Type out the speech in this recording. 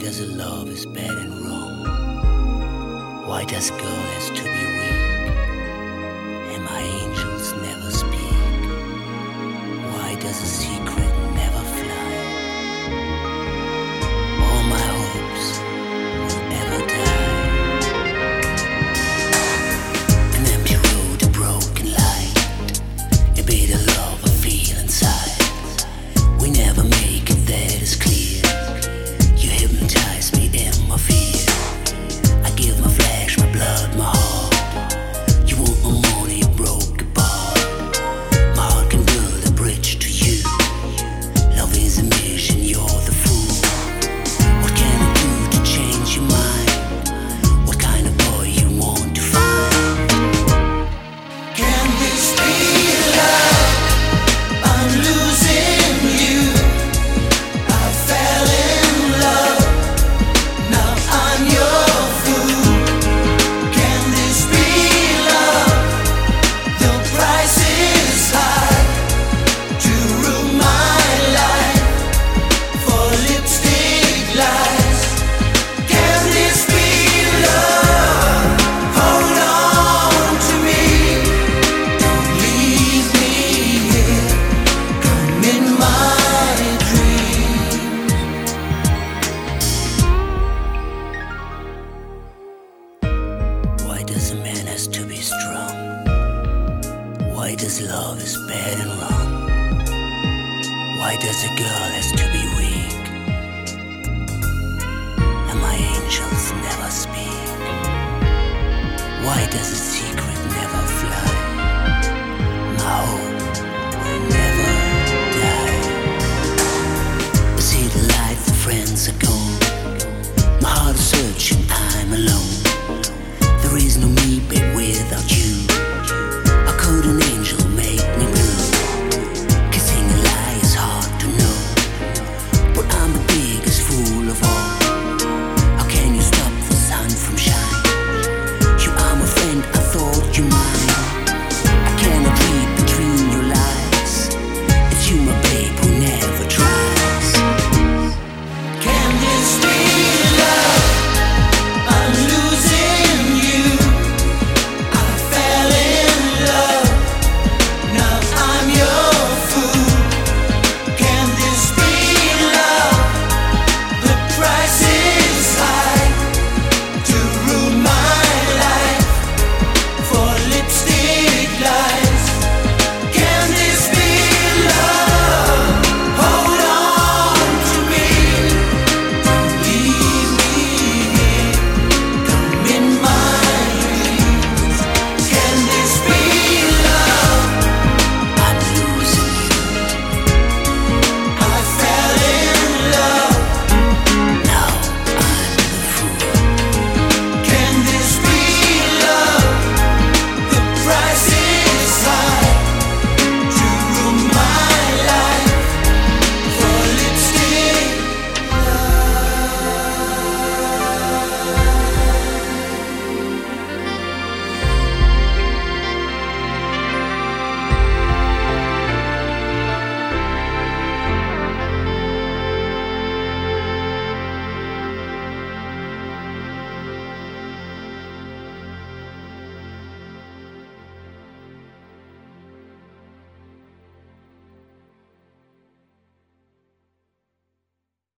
does a love is bad and wrong? Why does a girl has to be weak? And my angels never speak? Why does a secret never fly? All my hopes will ever die. An empty road, a broken light, a bit of love I feel inside. We never make it, that is clear. You hypnotize me in my fear. I give my flesh, my blood, my heart. You want my money, broke apart. My heart can build a bridge to you. Love is a mission, you're the fool. What can I do to change your mind? What kind of boy you want to find? Can this be love? I'm losing you. I fell in love. Now I'm your fool. Can this be love? The price is high to ruin my life for lipstick lies. Can this be love? Hold on to me. Don't leave me here. Come in my dreams. Why does a man has to be strong? Why does love is bad and wrong? Why does a girl has to be weak? And my angels never speak? Why does a secret never fly? My hope will never die. I see the light, the friends are gone. My heart is searching, I'm alone.